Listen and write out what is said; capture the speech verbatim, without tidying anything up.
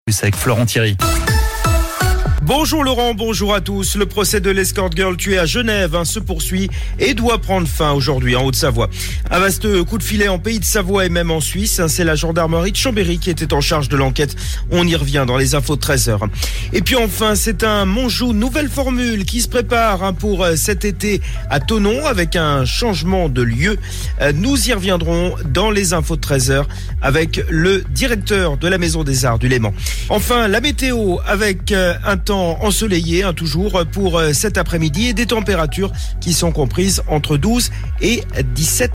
Plus avec Florent Thierry. Bonjour Laurent, bonjour à tous. Le procès de l'escort girl tuée à Genève hein, se poursuit et doit prendre fin aujourd'hui en Haute-Savoie. Un vaste coup de filet en Pays de Savoie et même en Suisse. Hein, c'est la gendarmerie de Chambéry qui était en charge de l'enquête. On y revient dans les infos de treize heures. Et puis enfin, c'est un Monjou nouvelle formule qui se prépare hein, pour euh, cet été à Thonon avec un changement de lieu. Euh, nous y reviendrons dans les infos de treize heures avec le directeur de la Maison des Arts du Léman. Enfin, la météo avec euh, un temps ensoleillé, hein, toujours pour euh, cet après-midi et des températures qui sont comprises entre douze et dix-sept